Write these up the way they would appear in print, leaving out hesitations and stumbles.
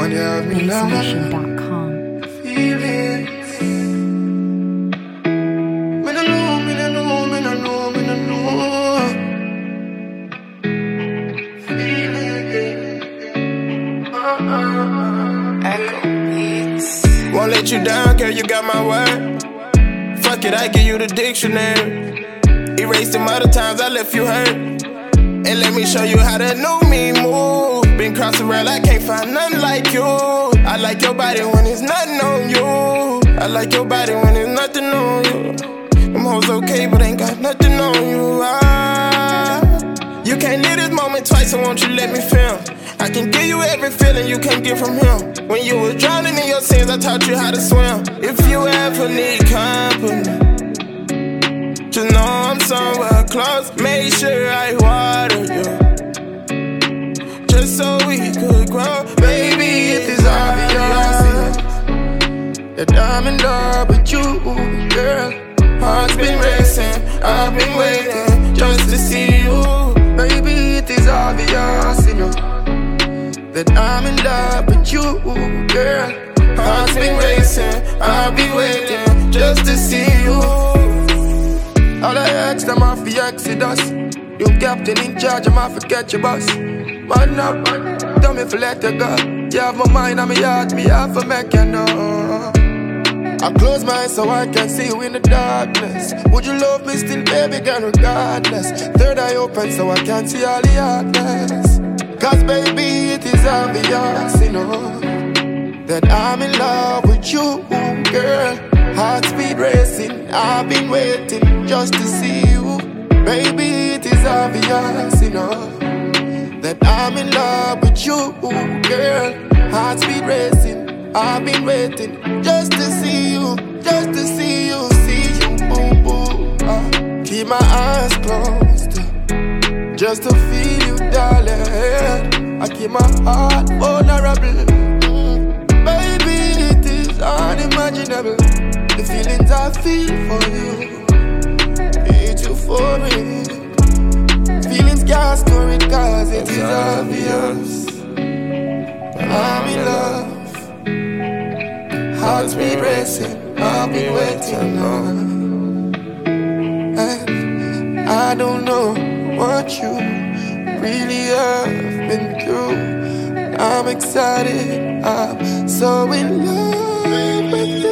woman you have me now. BassNation.com. Feelings. Me no know, me no know, me no know, me no know. Feelings. Echo Beats. Won't let you down, girl, you got my word. Fuck it, I give you the dictionary. Erase them other times I left you hurt. And let me show you how the new me move. Been cross around, I can't find nothing like you. I like your body when it's nothing on you. I like your body when it's nothing on you. Them hoes okay, but ain't got nothing on you. You can't live this moment twice, so won't you let me feel? I can give you every feeling you can't get from him. When you was drowning in your sins, I taught you how to swim. If you ever need company, just know I'm somewhere close. Make sure I water you, just so we could grow. Baby, it is obvious that I'm in love with you, girl. Heart's been racing, I've been waiting just to see you. Baby, it is obvious, you know, that I'm in love with you, girl. Heart's been racing, I've been waiting just to see you. All I ask them off the Exodus. You captain in charge, I'm off to catch your bus. Man up, tell me if I let you go. You have my mind and my heart, me have to make you know. I close my eyes so I can see you in the darkness. Would you love me still, baby girl, regardless? Third eye open so I can see all the hardness. Cause baby, it is obvious, you know, that I'm in love with you, girl. Heart speed racing, I've been waiting just to see you. Baby, it is obvious, you know, that I'm in love with you, girl. Heart speed racing, I've been waiting just to see you, just to see you, boo boo. Keep my eyes closed, just to feel you, darling. I keep my heart vulnerable. Baby, it is unimaginable. The feelings I feel for you, it's euphoric. Feelings can't store it cause it is obvious. I'm in love. Heart speed racing, I've been waiting on. And I don't know what you really have been through. I'm excited, I'm so in love with you.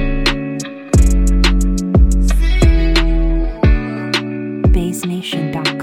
BassNation.com.